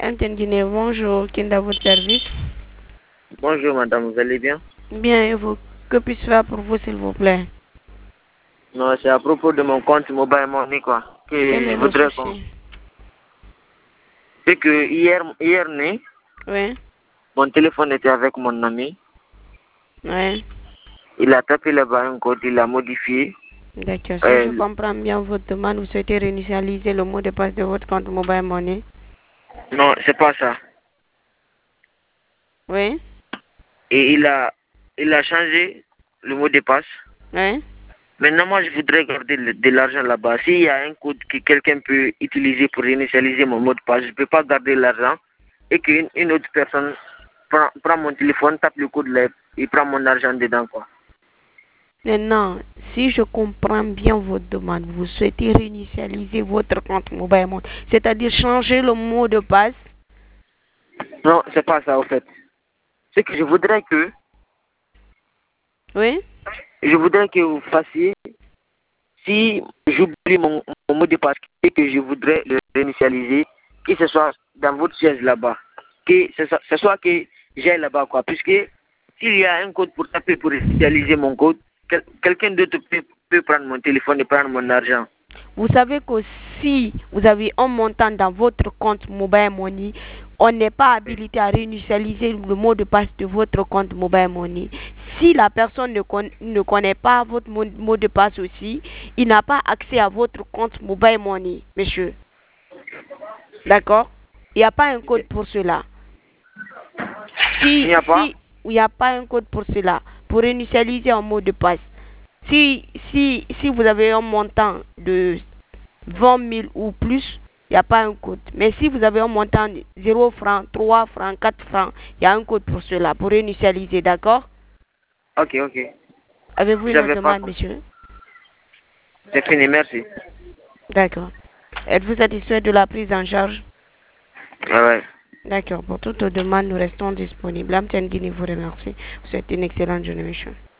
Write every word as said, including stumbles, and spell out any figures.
Antenne Guinée, bonjour, Kinda, votre service. Bonjour madame, vous allez bien? Bien, et vous? Que puis-je faire pour vous, s'il vous plaît? Non, c'est à propos de mon compte Mobile Money, quoi. Que Quel je est le voudrais qu'on... souci? C'est que hier, hier né, Oui, mon téléphone était avec mon ami. oui. Il a tapé là-bas un code, il l'a modifié. D'accord. Si je Euh, comprends bien votre demande, vous souhaitez réinitialiser le mot de passe de votre compte Mobile Money? non, c'est pas ça. Oui, Et il a, il a changé le mot de passe. oui. Maintenant, moi, je voudrais garder le- de l'argent là-bas. S'il y a un code que quelqu'un peut utiliser pour initialiser mon mot de passe, je ne peux pas garder l'argent et qu'une une autre personne prend, prend mon téléphone, tape le code là et prend mon argent dedans, quoi. Maintenant, si je comprends bien votre demande, vous souhaitez réinitialiser votre compte Mobile Money, c'est-à-dire changer le mot de passe. Non, c'est pas ça, au fait. C'est que je voudrais que, Oui, je voudrais que vous fassiez, si j'oublie mon, mon mot de passe et que je voudrais le réinitialiser, que ce soit dans votre chaise là-bas, que ce soit, ce soit que j'aille là-bas, quoi. Puisque s'il y a un code pour taper, pour réinitialiser mon code, quel- quelqu'un d'autre peut, peut prendre mon téléphone et prendre mon argent. vous savez que si vous avez un montant dans votre compte Mobile Money, on n'est pas habilité à réinitialiser le mot de passe de votre compte Mobile Money. Si la personne ne, con ne connaît pas votre mot, mot de passe aussi, il n'a pas accès à votre compte Mobile Money, monsieur. D'accord? Il n'y a pas un code pour cela. Il Si, n'y a pas? si, il n'y a pas un code pour cela, pour initialiser un mot de passe. Si, si, si vous avez un montant de vingt mille ou plus, il n'y a pas un code. Mais si vous avez un montant de zéro francs, trois francs, quatre francs, il y a un code pour cela, pour initialiser, d'accord? Ok, ok. Avez-vous une autre J'avais pas demande, compris. monsieur? C'est fini, merci. D'accord. Êtes-vous satisfait de la prise en charge? Ouais, ouais. D'accord. Pour toute demande, nous restons disponibles. Amtienne Guinée vous remercie. Vous souhaite une excellente journée, monsieur.